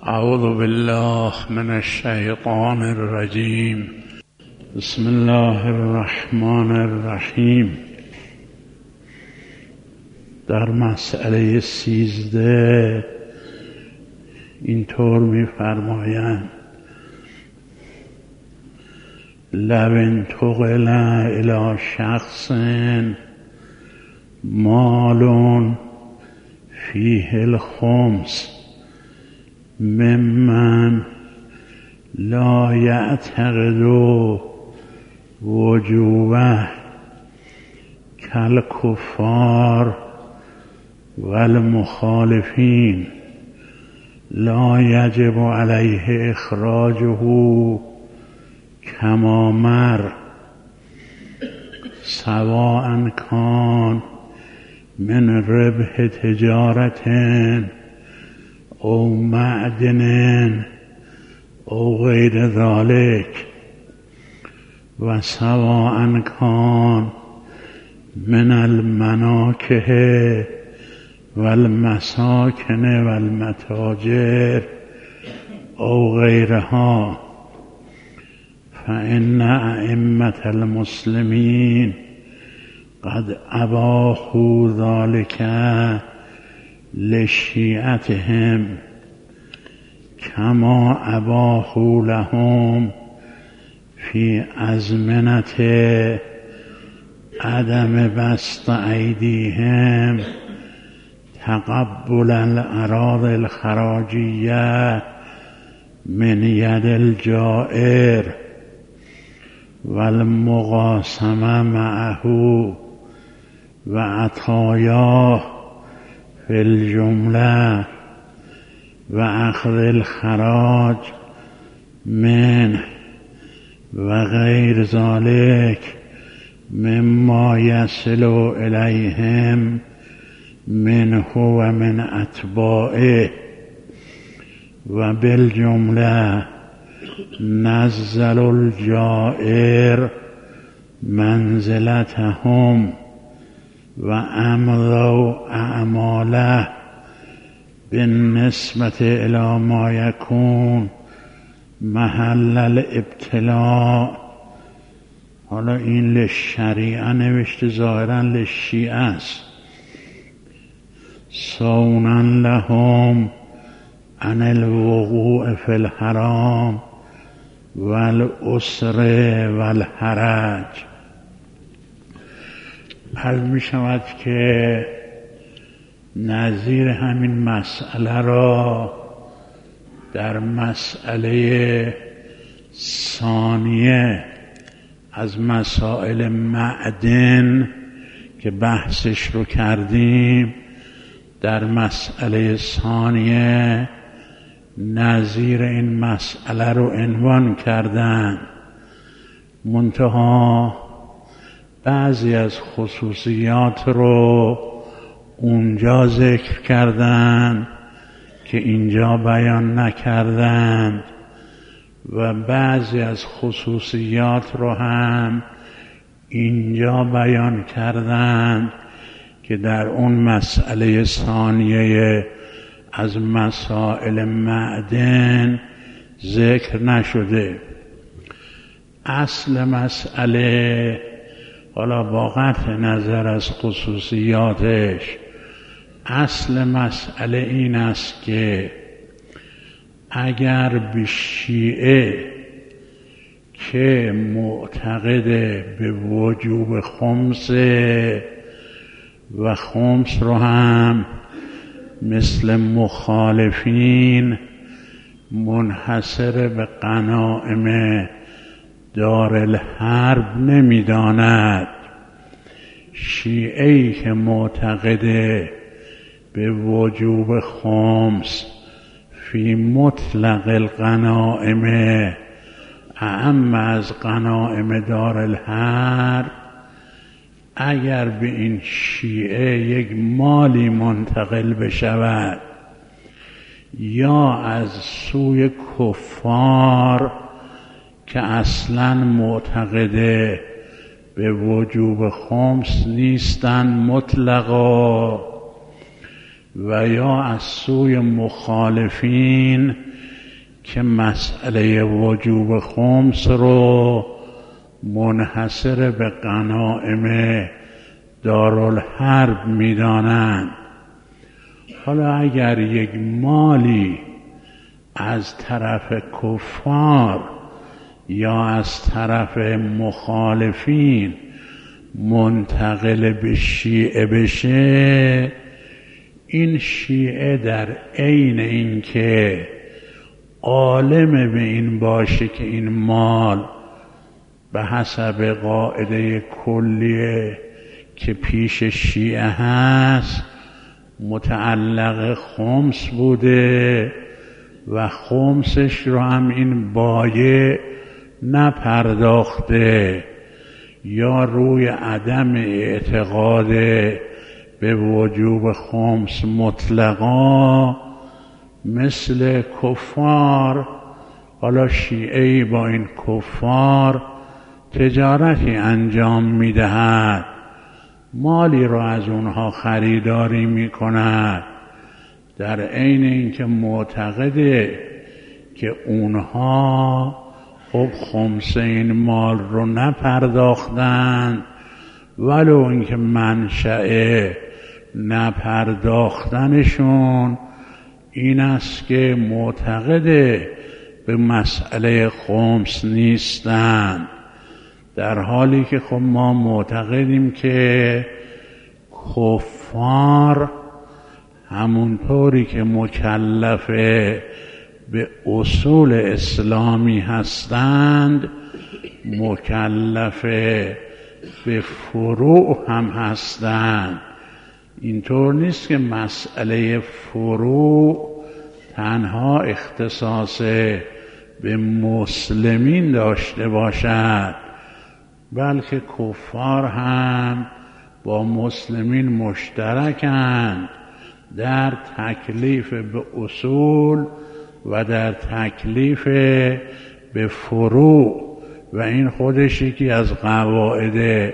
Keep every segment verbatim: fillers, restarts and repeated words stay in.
أعوذ بالله من الشيطان الرجيم. بسم الله الرحمن الرحیم. در مسئله سیزده اینطور می‌فرمایند: لو انتقل الی شخص مال فیه الخمس ممن لا یعتقد وجوبه کالکفار والمخالفین لا یجب علیه اخراجه کما مر سواء کان من ربح تجارت او معدن او غیر ذلك و سواء کان من المناکح والمساکن والمتاجر او غیرها، فإن أئمة المسلمين قد أباحوا ذلك لشيعتهم كما أباحوا لهم في أزمنة عدم بسط أيديهم تقبل الأراضي الخراجية من يد الجائر والمقاسمة معه وعطاياه في الجملة وأخذ الخراج منه وغير ذلك مما يصل إليهم منه ومن أتباعه، وبالجملة نزل الجائر منزلتهم وأمضوا أعماله بالنسبة إلى ما يكون محل الابتلاء. حالا این للشریعه نوشته، ظاهرا للشیعه است. صونا لهم عن الوقوع في الحرام والأسر والحرج. عرض می شود که نظیر همین مسئله را در مسئله ثانیه از مسائل معدن که بحثش رو کردیم، در مسئله ثانیه نظیر این مسئله رو عنوان کردن، منتها بعضی از خصوصیات رو اونجا ذکر کردن که اینجا بیان نکردند و بعضی از خصوصیات رو هم اینجا بیان کردند که در اون مسئله ثانیه از مسائل معدن ذکر نشده. اصل مسئله، حالا با قطع نظر از خصوصیاتش، اصل مسئله این است که اگر به شیعه که معتقد به وجوب خمس و خمس رو هم مثل مخالفین منحصر به غنایم دارالحرب نمی‌داند، شیعه‌ای که معتقد به وجوب خمس فی مطلق الغنائم اعم از غنائم دارالحرب، اگر به این شیعه یک مالی منتقل بشود یا از سوی کفار که اصلاً معتقد به وجوب خمس نیستن مطلقا، و یا از سوی مخالفین که مسئله وجوب خمس رو منحصر به غنایم دارالحرب میدانند. حالا اگر یک مالی از طرف کفار یا از طرف مخالفین منتقل به شیعه بشه، این شیعه در عین این که عالم به این باشه که این مال به حسب قاعده کلیه که پیش شیعه هست متعلق خمس بوده و خمسش رو هم این بایع نپرداخته، یا روی عدم اعتقاد به وجوب خمس مطلقا مثل کفار، حالا شیعه‌ای با این کفار تجارتی انجام میدهد، مالی را از اونها خریداری میکند، در عین اینکه معتقده که اونها خب خمس این مال رو نپرداختند، ولو اینکه منشأ نپرداختنشون این است که معتقده به مسئله خمس نیستند، در حالی که خب ما معتقدیم که کفار همونطوری که مکلف به اصول اسلامی هستند مکلف به فروع هم هستند. اینطور نیست که مسئله فروع تنها اختصاص به مسلمین داشته باشد، بلکه کفار هم با مسلمین مشترکند در تکلیف به اصول و در تکلیف به فروع، و این خودش یکی از قواعد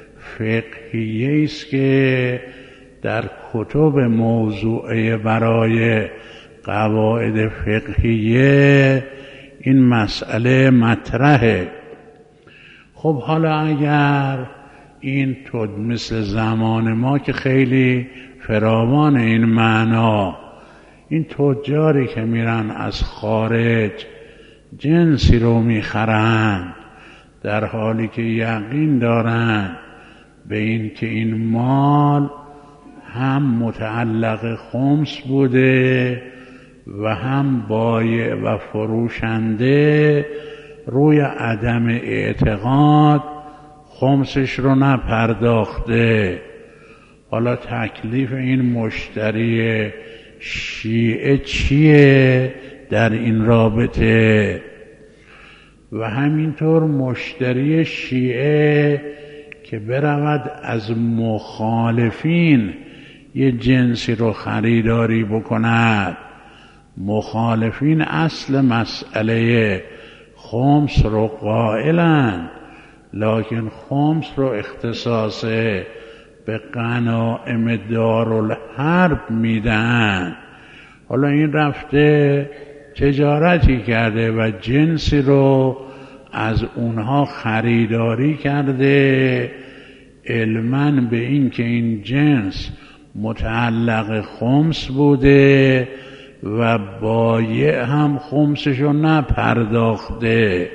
فقهیه است که در کتب موضوعه برای قواعد فقهیه این مسئله مطرحه. خب حالا اگر این تو مثل زمان ما که خیلی فراوان این معنا، این تجاری که میرن از خارج جنسی رو میخرند در حالی که یقین دارن به این که این مال هم متعلق خمس بوده و هم بایع و فروشنده روی عدم اعتقاد خمسش رو نپرداخته، حالا تکلیف این مشتری شیعه چیه در این رابطه؟ و همینطور مشتری شیعه که برود از مخالفین یه جنسی رو خریداری بکند، مخالفین اصل مسئله خمس رو قائلند، لکن خمس رو اختصاص به غنایم دارالحرب میدن. حالا این رفته تجارتی کرده و جنسی رو از اونها خریداری کرده، علماً به این که این جنس متعلق خمس بوده و بایع هم خمسشو نپرداخته.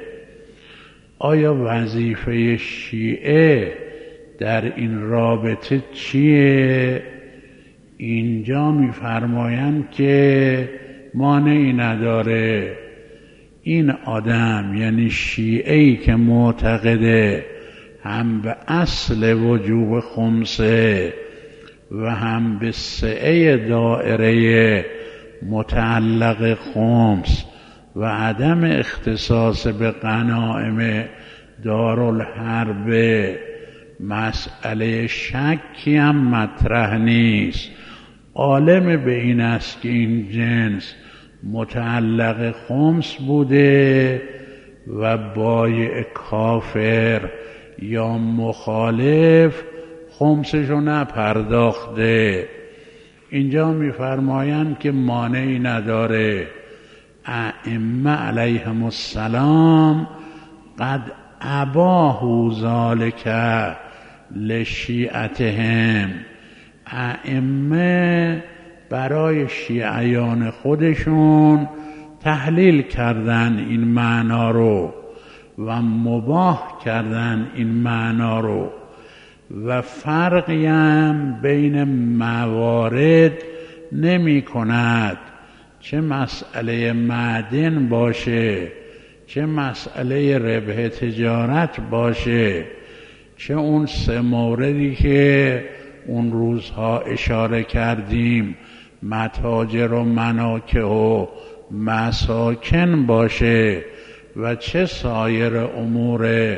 آیا وظیفه شیعه در این رابطه چیه؟ اینجا می‌فرمایند که مانعی نداره این آدم، یعنی شیعه‌ای که معتقده هم به اصل وجوب خمسه و هم به سعه دائره متعلق خمس و عدم اختصاص به غنایم دارالحرب، مسئله شکی هم مطرح نیست، عالم به این است که این جنس متعلق خمس بوده و بایع کافر یا مخالف خمسشو نپرداخته. اینجا میفرمایند که مانعی نداره ائمه علیهم السلام قد اباهوا ذلک لشیعتهم، ائمه برای شیعیان خودشون تحلیل کردن این معنا رو و مباح کردن این معنا رو و فرقی هم بین موارد نمی کند، چه مسئله معدن باشه، چه مسئله ربح تجارت باشه، چه اون سه موردی که اون روزها اشاره کردیم متاجر و مناکح و مساکن باشه و چه سایر امور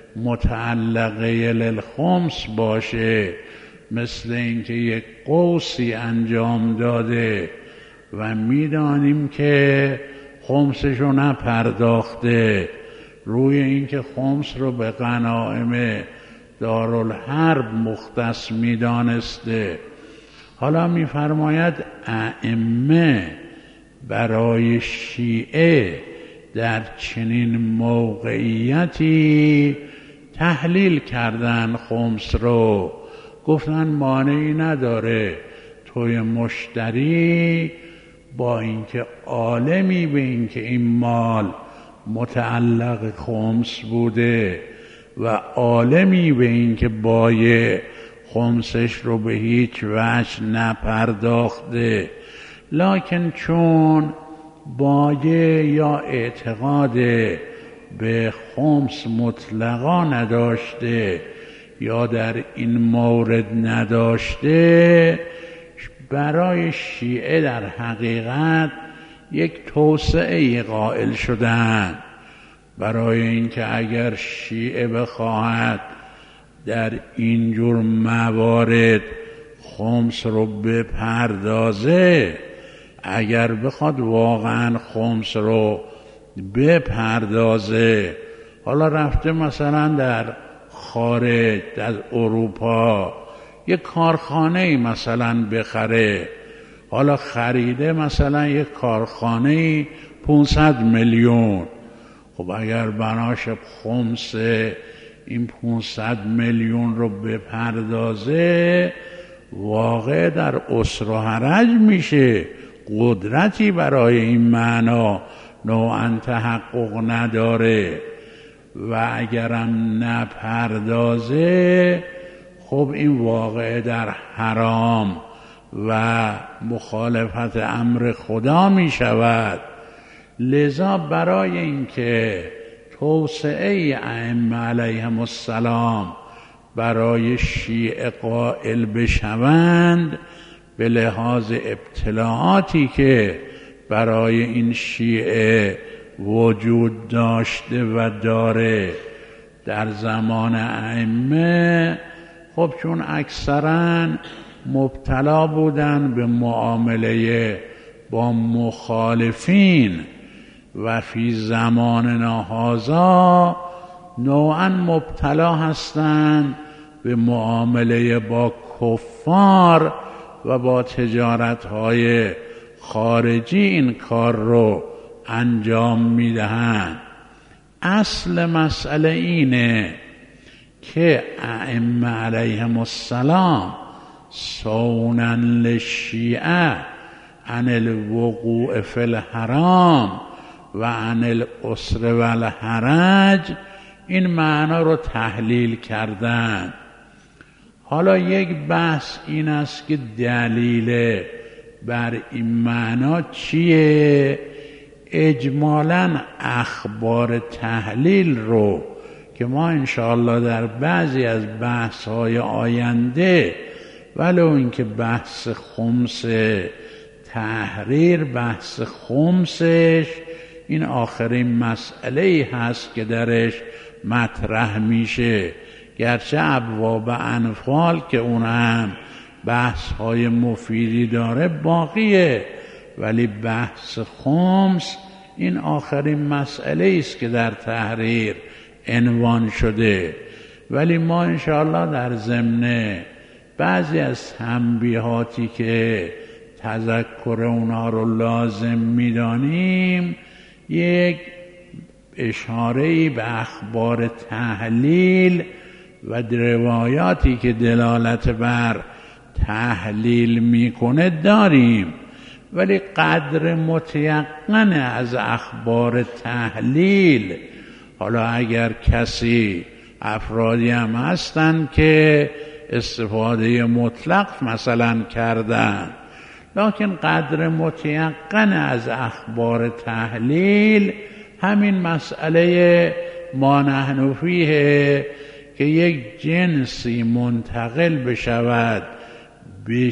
متعلقه للخمس باشه، مثل اینکه یک قوسی انجام داده و میدانیم که خمسشو نپرداخته، روی اینکه خمس رو به غنایم دارالحرب مختص میدانسته. حالا میفرماید ائمه برای شیعه در چنین موقعیتی تحلیل کردن خمس رو، گفتن مانعی نداره توی مشتری با اینکه عالمی به اینکه این مال متعلق خمس بوده و عالمی به اینکه بایع خمسش رو به هیچ وجه نپرداخته، لکن چون بایع یا اعتقاد به خمس مطلقا نداشته یا در این مورد نداشته، برای شیعه در حقیقت یک توسعه قائل شدن، برای اینکه اگر شیعه بخواهد در اینجور موارد خمس رو بپردازه، اگر بخواد واقعا خمس رو بپردازه، حالا رفته مثلا در خارج از اروپا یک کارخانه مثلا بخره، حالا خریده مثلا یک کارخانه پانصد میلیون، خب اگر بناش خمس این پانصد میلیون رو بپردازه، واقع در اسر و حرج میشه، قدرتی برای این معنا نوعا تحقق نداره و اگرم نپردازه خب این واقع در حرام و مخالفت امر خدا می شود. لذا برای اینکه توسعه ائمه علیهم السلام برای شیعه قائل بشوند، به لحاظ ابتلاعاتی که برای این شیعه وجود داشته و داره در زمان ائمه، خب چون اکثرا مبتلا بودن به معامله با مخالفین و فی زماننا هذا نوعا مبتلا هستند به معامله با کفار و با تجارت‌های خارجی این کار رو انجام میدهند. اصل مسئله اینه که ائمه علیهم السلام صونا للشیعه عن الوقوع فی الحرام و عن الاسر و الحرج این معنا رو تحلیل کردن. حالا یک بحث این است که دلیل بر این معنا چیه؟ اجمالاً اخبار تحلیل رو که ما انشاءالله در بعضی از بحث‌های آینده، ولو اینکه بحث خمس تحریر، بحث خمسش این آخرین مسئله هست که درش مطرح میشه، گرچه ابواب انفال که اون هم بحث‌های مفیدی داره باقیه، ولی بحث خمس این آخرین مسئله است که در تحریر عنوان شده. ولی ما انشاءالله در ضمن بعضی از تنبیهاتی که تذکر اونها رو لازم میدانیم، یک اشاره‌ای به اخبار تحلیل و روایاتی که دلالت بر تحلیل میکنه داریم، ولی قدر متیقن از اخبار تحلیل، حالا اگر کسی افرادی هم هستن که استفاده مطلق مثلا کردن، لکن قدر متیقن از اخبار تحلیل همین مسئله ما نحن فیه که یک جنسی منتقل بشود به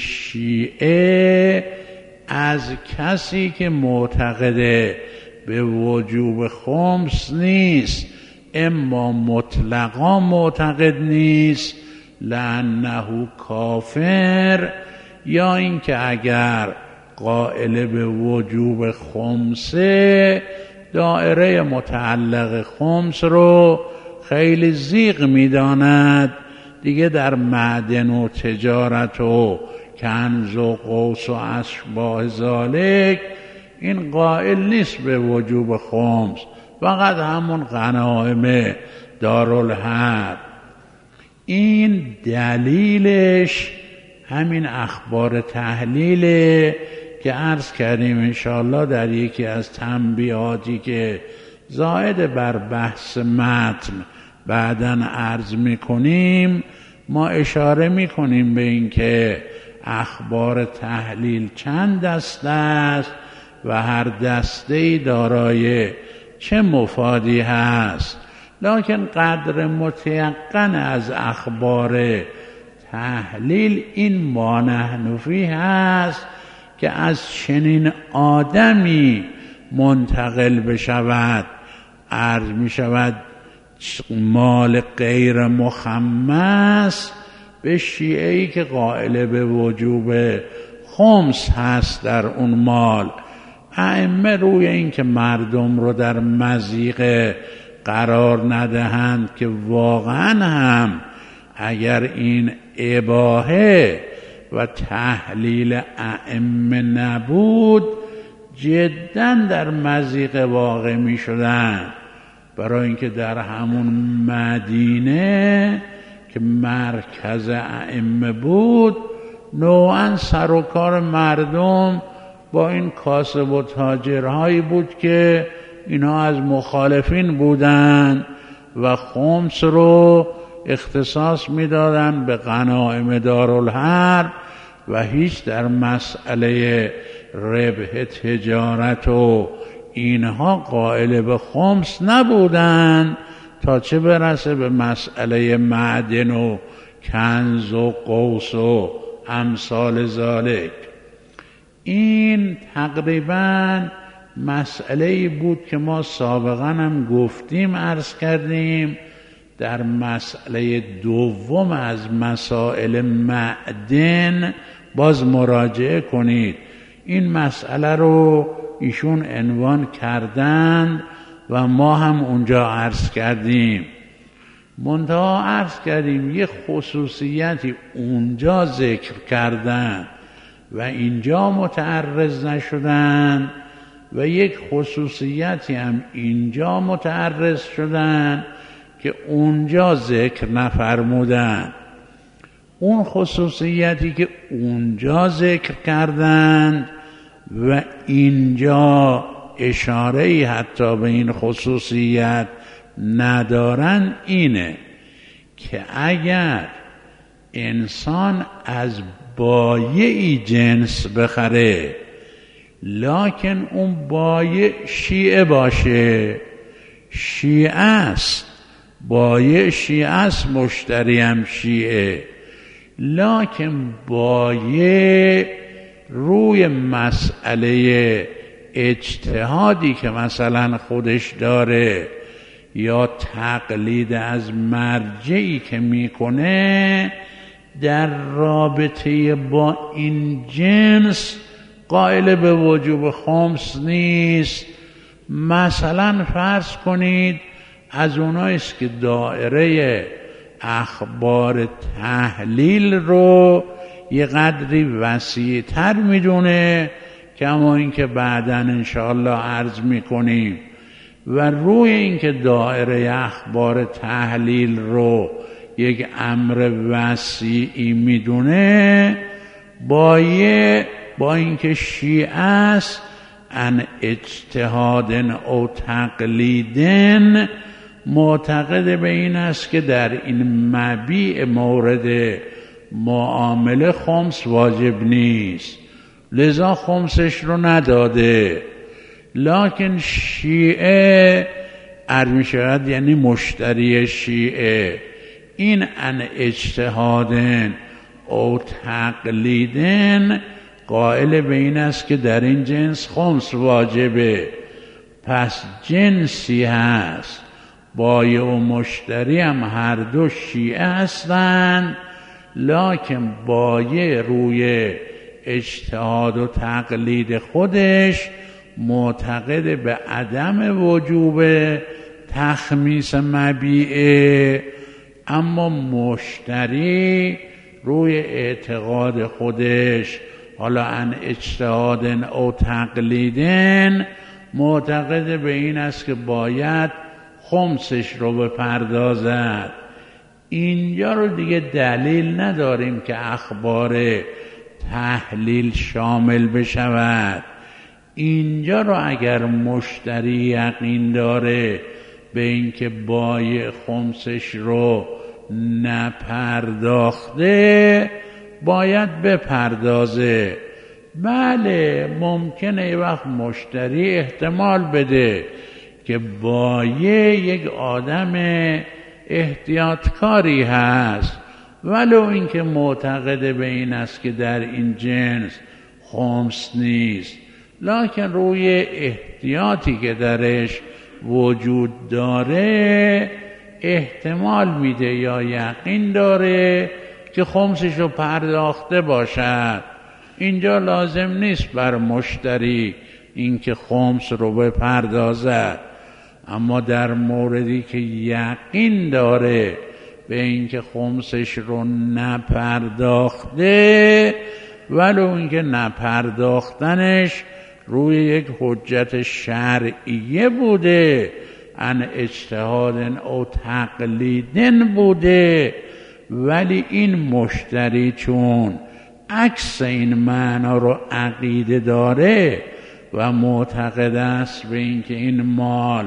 شیعه از کسی که معتقد به وجوب خمس نیست، اما مطلقا معتقد نیست لأنه کافر، یا اینکه اگر قائل به وجوب خمسه دائره متعلق خمس رو خیلی ضیق میداند، دیگه در معدن و تجارت و کنز و قوس و اشباه ذالک این قائل نیست به وجوب خمس، فقط همون غنایم دارالحرب. این دلیلش همین اخبار تحلیله که عرض کردیم انشاءالله در یکی از تنبیهاتی که زائد بر بحث متن بعداً عرض میکنیم ما اشاره میکنیم به این که اخبار تحلیل چند دسته است و هر دسته دارای چه مفادی هست، لکن قدر متیقن از اخبار تحلیل این ما نحن فیه هست که از چنین آدمی منتقل بشود، عرض می شود مال غیر مخمس به شیعه‌ای که قائل به وجوب خمس هست در اون مال. ائمه روی این که مردم رو در مضیق قرار ندهند که واقعا هم اگر این اباحه و تحلیل ائمه نبود جدا در مضیق واقع می شدن، برای اینکه در همون مدینه که مرکز ائمه بود نوعا سر و کار مردم با این کاسب و تاجرهایی بود که اینها از مخالفین بودن و خمس رو اختصاص میدادن به غنایم دارالحرب و هیچ در مسئله ربح تجارت و اینها قائل به خمس نبودن، تا چه برسه به مسئله معدن و کنز و قوس و امثال ذالک. این تقریبا مسئله بود که ما سابقا هم گفتیم، عرض کردیم در مسئله دوم از مسائل معدن باز مراجعه کنید. این مسئله رو ایشون عنوان کردند و ما هم اونجا عرض کردیم، منتها عرض کردیم یه خصوصیتی اونجا ذکر کردن و اینجا متعرض نشدن و یک خصوصیتی هم اینجا متعرض شدن که اونجا ذکر نفرمودن. اون خصوصیتی که اونجا ذکر کردند و اینجا اشاره‌ای حتی به این خصوصیت ندارن اینه که اگر انسان از بایعی جنس بخره لکن اون بایع شیعه باشه، شیعه است، بایع شیعه است، مشتری هم شیعه، لکن بایع روی مسئله اجتهادی که مثلا خودش داره یا تقلید از مرجعی که میکنه در رابطه با این جنس قائل به وجوب خمس نیست. مثلا فرض کنید از اونایست که دائره اخبار تحلیل رو یه قدری وسیع تر میدونه، کما اینکه بعداً انشاءالله عرض میکنیم. و روی اینکه دایره اخبار تحلیل رو یک امر وسیعی میدونه، با یه با اینکه شیعه است ان اجتهاد او تقلیدن معتقد به این است که در این مبیع مورد معامله خمس واجب نیست، لذا خمسش رو نداده. لکن شیعه عرض می شود یعنی مشتری شیعه این ان اجتهادن او تقلیدن قائل به این است که در این جنس خمس واجبه. پس جنسی هست، بایع و مشتری هم هر دو شیعه هستند، لکن بایع روی اجتهاد و تقلید خودش معتقد به عدم وجوب تخمیس مبیعه، اما مشتری روی اعتقاد خودش حالا ان اجتهادن او تقلیدن معتقد به این است که باید خمسش رو بپردازد. اینجا رو دیگه دلیل نداریم که اخبار تحلیل شامل بشود. اینجا رو اگر مشتری یقین داره به اینکه بایع خمسش رو نپرداخته باید بپردازه. بله ممکنه یه وقت مشتری احتمال بده که بایع یک آدم احتیاطکاری هست، ولو اینکه معتقد به این است که در این جنس خمس نیست، لکن روی احتیاطی که درش وجود داره احتمال میده یا یقین داره که خمسش رو پرداخته باشد. اینجا لازم نیست بر مشتری اینکه خمس رو بپردازد، اما در موردی که یقین داره به اینکه خمسش رو نپرداخته، ولو اینکه نپرداختنش روی یک حجت شرعیه بوده، ان اجتهادن او تقلیدن بوده، ولی این مشتری چون عکس این معنا رو عقیده داره و معتقد است به اینکه این مال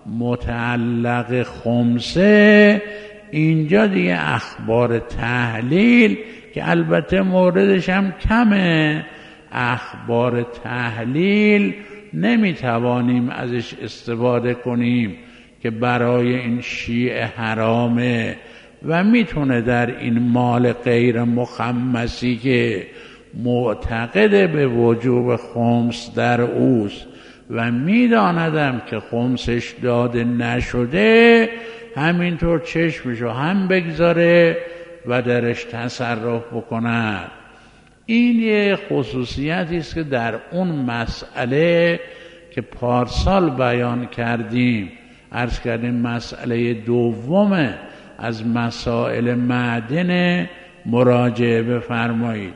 متعلق خمسه، اینجا دیگه اخبار تحلیل که البته موردش هم کمه، اخبار تحلیل نمیتوانیم ازش استفاده کنیم که برای این شیعه حرامه و میتونه در این مال غیر مخمسی که معتقد به وجوب خمس در اوست و میداندم که خمسش داده نشده، همینطور چشمشو هم بگذاره و درش تصرف بکند. این یه خصوصیتی است که در اون مسئله که پارسال بیان کردیم، عرض کردیم مسئله دوم از مسائل معدن، مراجعه بفرمایید.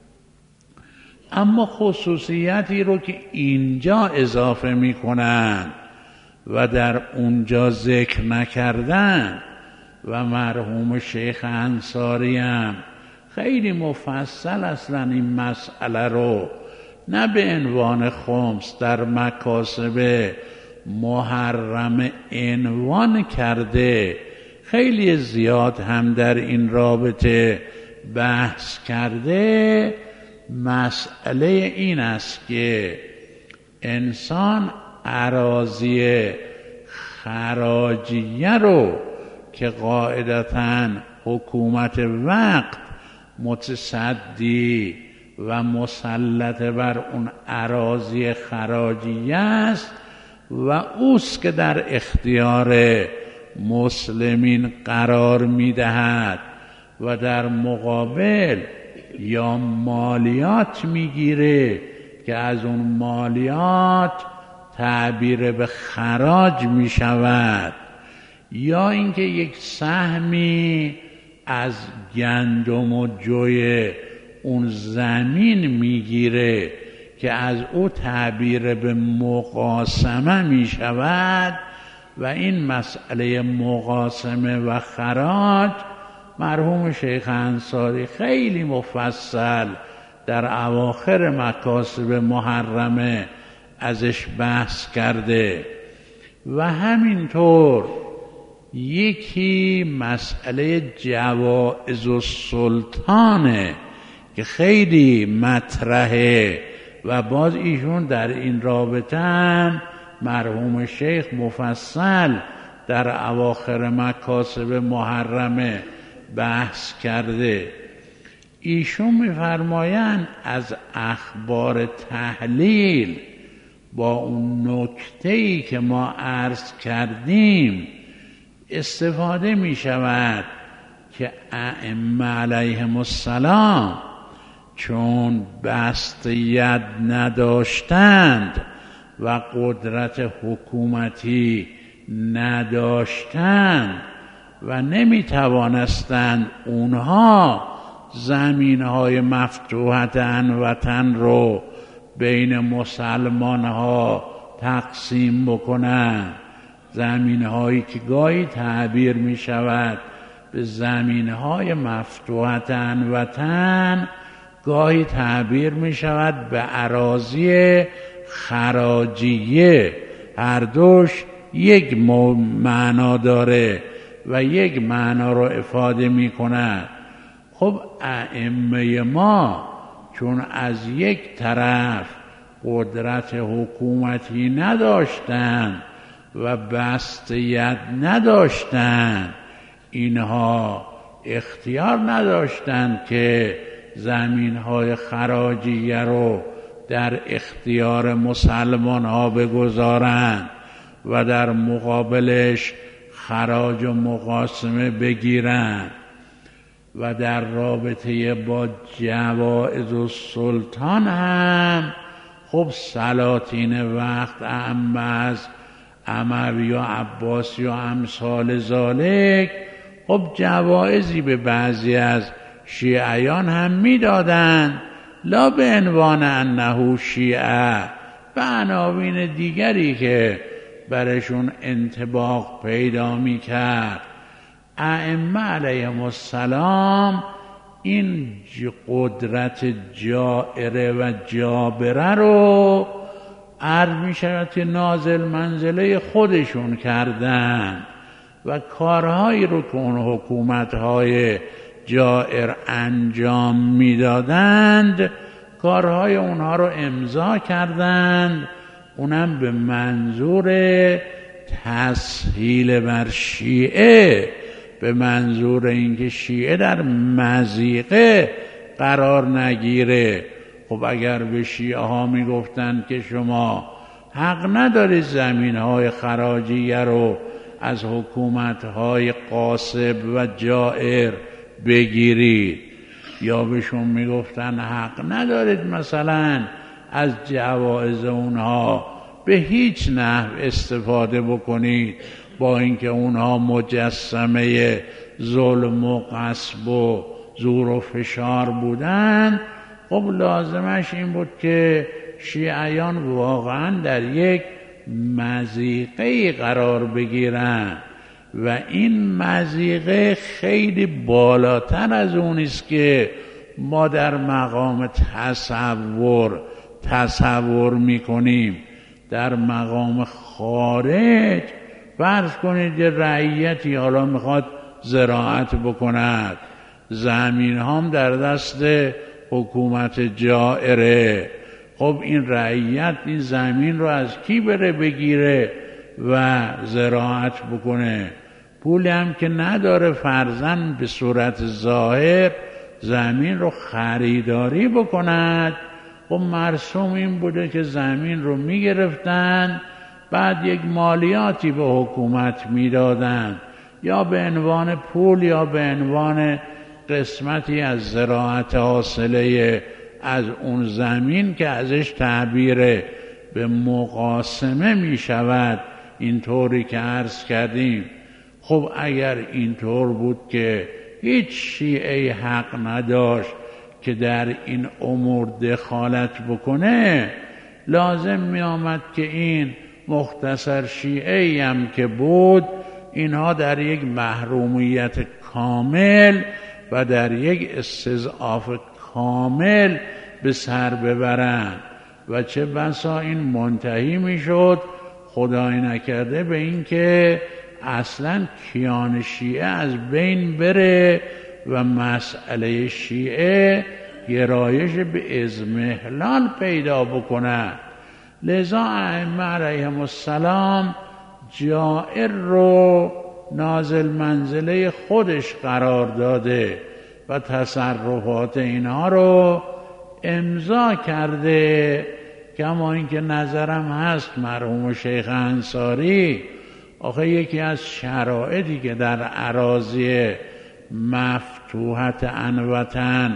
اما خصوصیتی رو که اینجا اضافه میکنن و در اونجا ذکر نکردن و مرحوم شیخ انصاری هم خیلی مفصل اصلا این مسئله رو نه به عنوان خمس در مکاسب محرم عنوان کرده، خیلی زیاد هم در این رابطه بحث کرده. مسئله این است که انسان اراضی خراجیه رو که قاعدتاً حکومت وقت متصدی و مسلط بر اون اراضی خراجیه است و اوست که در اختیار مسلمین قرار میدهد و در مقابل یا مالیات میگیره که از اون مالیات تعبیر به خراج میشود، یا اینکه یک سهمی از گندم و جوی اون زمین میگیره که از او تعبیر به مقاسمه می شود و این مسئله مقاسمه و خراج مرحوم شیخ انصاری خیلی مفصل در اواخر مکاسب محرمه ازش بحث کرده. و همینطور یکی مسئله جوائز السلطانه که خیلی مطرحه و باز ایشون در این رابطه هم مرحوم شیخ مفصل در اواخر مکاسب محرمه بحث کرده. ایشون می‌فرمایند از اخبار تحلیل با اون نکته‌ای که ما عرض کردیم استفاده می شود که ائمه علیهم السلام چون بسط ید نداشتند و قدرت حکومتی نداشتند و نمی توانستند اونها زمینهای مفتوحت وطن رو بین مسلمان ها تقسیم بکنند، زمینهایی که گاهی تعبیر می شود به زمینهای مفتوحت وطن، گاهی تعبیر می شود به اراضی خراجیه. هر دوش یک معنا داره و یک معنا رو افاده می کند. خب ائمه ما چون از یک طرف قدرت حکومتی نداشتند و بسط ید نداشتند، اینها اختیار نداشتند که زمینهای خراجیه رو در اختیار مسلمان ها بگذارند و در مقابلش خراج و مقاسمه بگیرند. و در رابطه با جوائز السلطان هم خب سلاطین وقت اعم از اموی و عباسی و امثال ذالک خب جوائزی به بعضی از شیعیان هم میدادند، لا به عنوان انه شیعه، به عناوین دیگری که برشون انطباق پیدا میکرد. ائمه علیهم السلام این قدرت جائره و جابره رو عرض می شود که نازل منزله خودشون کردن و کارهایی رو که اون حکومت‌های جائر انجام می دادند کارهای اونها رو امضا کردند، اونم به منظور تسهیل بر شیعه، به منظور اینکه شیعه در مضیقه قرار نگیره. خب اگر به شیعه ها می گفتند که شما حق ندارید زمین های خراجیه رو از حکومت های غاصب و جائر بگیرید، یا بهشون می گفتند حق ندارید مثلا از جوائز اونها به هیچ نحو استفاده بکنید، با اینکه اونها مجسمه ظلم و غصب و زور و فشار بودن، خب لازمش این بود که شیعیان واقعا در یک مضیقه قرار بگیرن و این مضیقه خیلی بالاتر از اونیست که ما در مقام تصور تصور میکنیم. در مقام خارج فرض کنید یه رعیتی حالا میخواد زراعت بکند، زمین هم در دست حکومت جائره، خب این رعیت این زمین رو از کی بره بگیره و زراعت بکنه؟ پولی هم که نداره فرضاً به صورت ظاهر زمین رو خریداری بکند. خب مرسوم این بوده که زمین رو میگرفتن، بعد یک مالیاتی به حکومت میدادن، یا به عنوان پول یا به عنوان قسمتی از زراعت حاصله از اون زمین که ازش تعبیر به مقاسمه می شود، اینطوری که عرض کردیم. خب اگر اینطور بود که هیچ شیعه حق نداشت که در این امور دخالت بکنه، لازم می آمد که این مختصر شیعه‌ای هم که بود، اینها در یک محرومیت کامل و در یک استضعاف کامل به سر ببرند و چه بسا این منتهی می شد خدای نکرده به این که اصلا کیان شیعه از بین بره و مسئله شیعه گرایش به اضمحلال پیدا بکنه. لذا ائمه علیهم السلام جائر رو نازل منزله خودش قرار داده و تصرفات اینها رو امضا کرده. کما اینکه نظرم هست مرحوم شیخ انصاری، آخه یکی از شرایطی که در اراضی مفتوحت عنوتن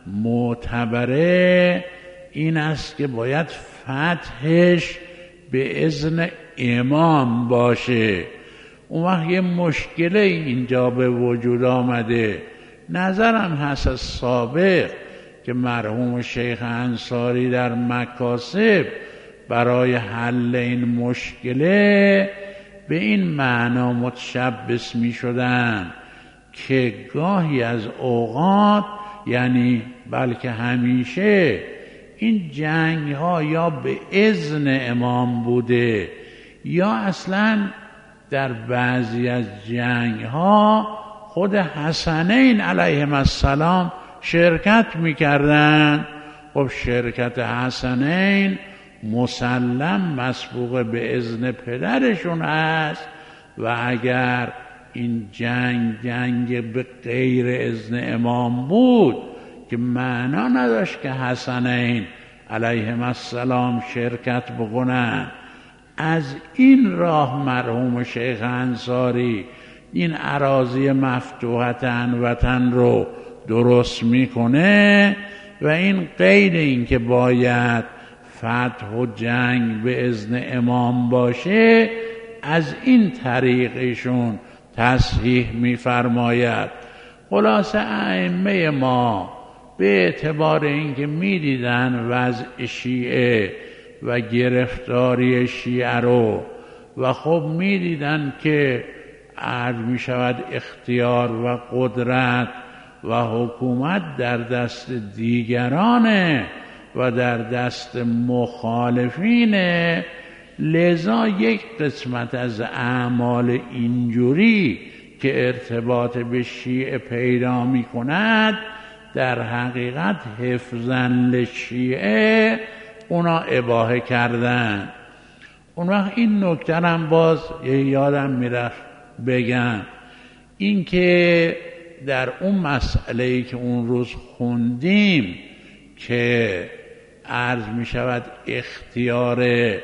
معتبره این است که باید فتحش به اذن امام باشه. اون وقت یه مشکل اینجا به وجود آمده. نظرم هست از سابق که مرحوم شیخ انصاری در مکاسب برای حل این مشکله به این معنا متشبث می شدن که گاهی از اوقات، یعنی بلکه همیشه، این جنگ ها یا به اذن امام بوده یا اصلا در بعضی از جنگ ها خود حسنین علیهم السلام شرکت میکردن. خب شرکت حسنین مسلم مسبوق به اذن پدرشون است و اگر این جنگ جنگ به غیر اذن امام بود که معنا نداشت که حسنین علیهم السلام شرکت بکنن. از این راه مرحوم شیخ انصاری این اراضی مفتوحت عنوتن رو درست میکنه و این غیر این که باید فتح و جنگ به اذن امام باشه، از این طریقشون تصحیح میفرماید. خلاصه ائمه ما به اعتبار اینکه میدیدن وضع شیعه و گرفتاری شیعه رو و خب میدیدن که عرض میشود اختیار و قدرت و حکومت در دست دیگرانه و در دست مخالفینه، لذا یک قسمت از اعمال اینجوری که ارتباط به شیعه پیدا می کند در حقیقت حفظاً لشیعه اونا اباحه کردن. اون وقت این نکته هم باز یادم میرفت بگم، این که در اون مسئله‌ای که اون روز خوندیم که عرض می شود اختیار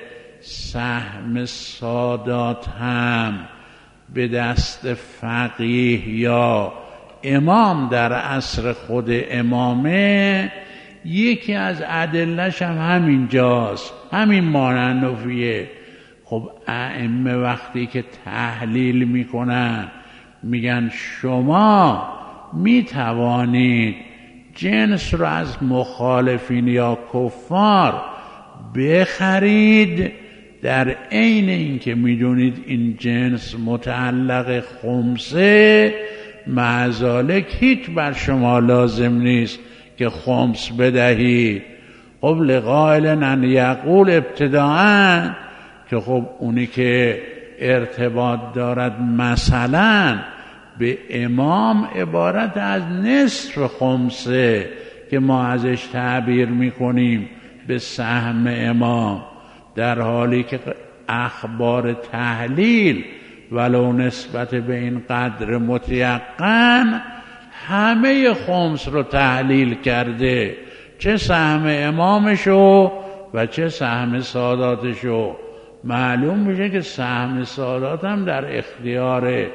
سهم سادات هم به دست فقیه یا امام در عصر خود امامه، یکی از ادله‌ش هم همینجاست، همین ماننفیه. خب ائمه وقتی که تحلیل میکنن میگن شما میتوانید جنس رو از مخالفین یا کفار بخرید، در عین اینکه میدونید این جنس متعلق خمسه، معذالک هیچ بر شما لازم نیست که خمس بدهید. خب لقائل ان یقول ابتداءً، که خب اونی که ارتباط دارد مثلا به امام عبارت از نصف خمسه که ما ازش تعبیر میکنیم به سهم امام، در حالی که اخبار تحلیل ولو نسبت به این قدر متیقن همه خمس رو تحلیل کرده، چه سهم امامشو و چه سهم ساداتشو. معلوم میشه که سهم سادات هم در اختیار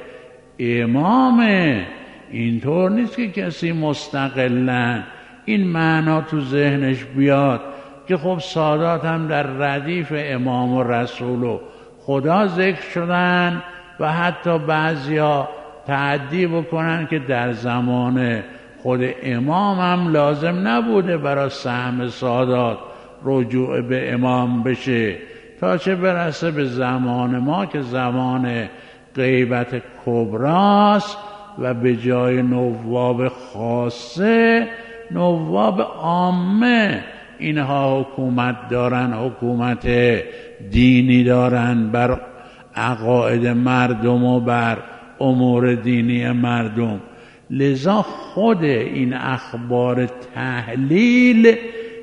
امامه، اینطور نیست که کسی مستقلن این معنا تو ذهنش بیاد که خب سادات هم در ردیف امام و رسول و خدا ذکر شدن و حتی بعضیا تعدی بکنن که در زمان خود امام هم لازم نبوده برای سهم سادات رجوع به امام بشه، تا چه برسه به زمان ما که زمان غیبت کبراست و به جای نواب خاصه نواب عامه اینها حکومت دارن، حکومت دینی دارن بر عقاید مردم و بر امور دینی مردم. لذا خود این اخبار تحلیل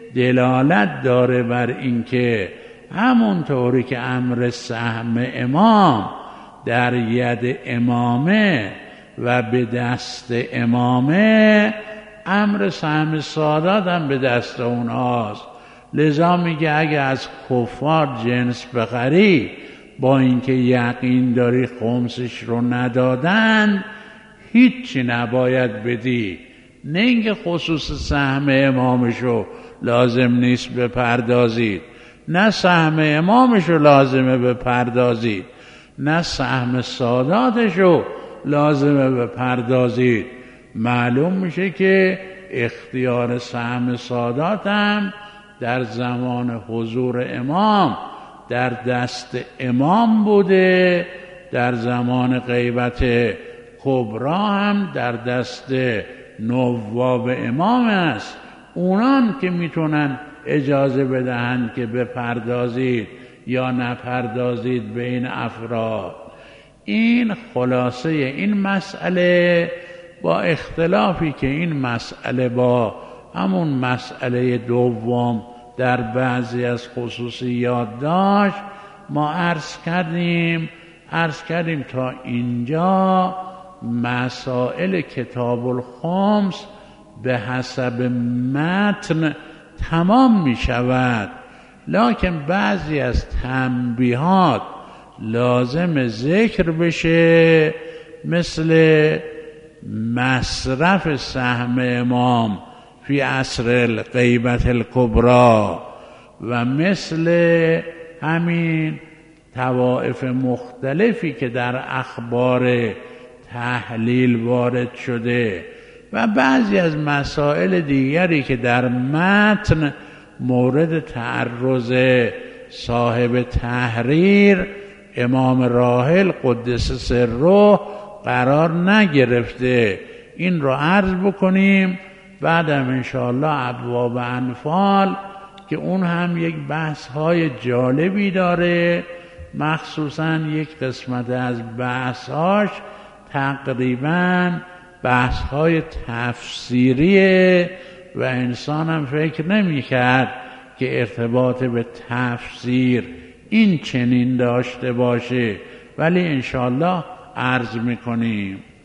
دلالت داره بر اینکه همونطوری که امر سهم امام در ید امامه و به دست امامه، امر سهم سادات هم به دست اونهاست. لذا میگه اگه از کفار جنس بخری با اینکه یقین داری خمسش رو ندادن، هیچی نباید بدی. نه اینکه خصوص سهم امامشو لازم نیست بپردازید، نه سهم امامشو لازمه بپردازید، نه سهم ساداتشو لازمه بپردازید. معلوم میشه که اختیار سهم سادات هم در زمان حضور امام در دست امام بوده، در زمان غیبت کبرا هم در دست نواب امام است. اونان که میتونن اجازه بدهند که بپردازید یا نپردازید به این افراد. این خلاصه این مسئله، با اختلافی که این مسئله با همون مسئله دوم در بعضی از خصوصیات داشت، ما عرض کردیم عرض کردیم تا اینجا مسائل کتاب الخمس به حسب متن تمام می شود، لکن بعضی از تنبیهات لازم ذکر بشه، مثل مصرف سهم امام فی عصر الغیبت الکبرا و مثل همین طوائف مختلفی که در اخبار تحلیل وارد شده و بعضی از مسائل دیگری که در متن مورد تعرض صاحب تحریر امام راحل قدس سره قرار نگرفته. این رو عرض بکنیم، بعدم انشاءالله ابواب انفال که اون هم یک بحث های جالبی داره، مخصوصا یک قسمت از بحث هاش تقریبا بحث های تفسیریه و انسان هم فکر نمی کرد که ارتباط به تفسیر این چنین داشته باشه، ولی انشاءالله عرض میکنیم.